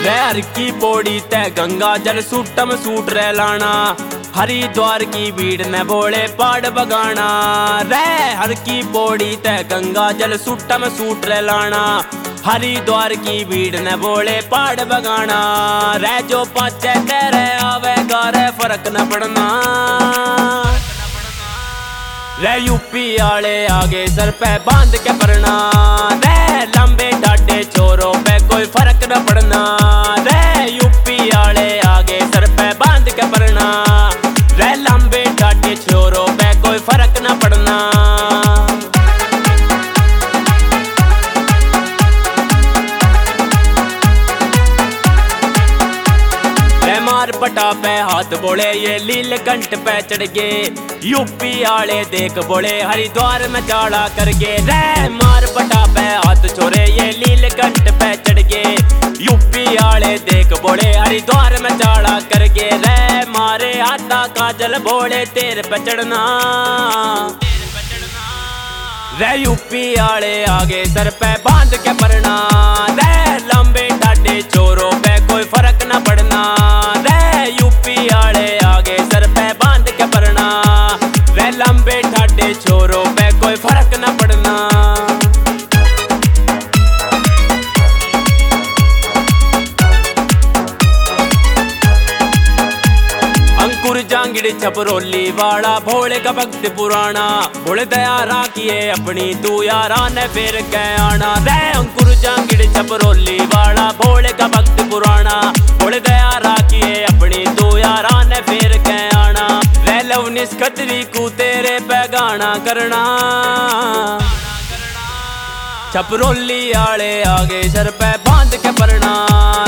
हर की पौड़ी तय गंगा जल सूटम सूट रह लाना। हरिद्वार की भीड़ ने बोले पाड़ बगाना। रे हर की पौड़ी तय गंगा जल सूटम सूट रह लाना। हरिद्वार की भीड़ ने बोले पाड़ बगाना। रे जो पाचे तेरे आवेगा रे फर्क न पड़ना। रे यूपी आले आगे सर पे बांध के पड़ना। रे लंबे डाटे छोरों पे कोई फर्क न पड़ना। रे यूपी आले आगे सर पे बांध के पड़ना। रे लंबे डाटे छोरों पे कोई फर्क न पड़ना। मार पटा पे हाथ बोले ये लीलकंठ पे चढ़ गए। यूपी आले देख बोले हरिद्वार में चाड़ा करके। रे मार पटा पे हाथ छोरे ये लीलकंठ पे चढ़ गए। यूपी आले देख बोले हरिद्वार में चाड़ा करके। रे मारे हाथा काजल बोले तेरे पे चढ़ना। रे यूपी आले आगे सर पे बांध के पड़ना। रे लंबे टाटे छोरों पे कोई फर्क न पड़ना। रे यूपी आले आगे सर पे बांध के पड़ना। रे लंबे टाटे छोरों पे कोई फर्क न पड़ना। अंकुर जांगिड़ छपरोली वाला भोले का भक्त पुराना। भोले दया राखिए अपनी तू यारा ने फिर के आना। रे अंकुर जांगिड़ छपरोली वाला भोले का भक्त पुराना। भोले दया राखिए अपनी तू यारा ने फिर के आना। रे लवनिस खतरी को तेरे पे गाना करना। छपरोली आले आगे सर पे बांध के पड़ना।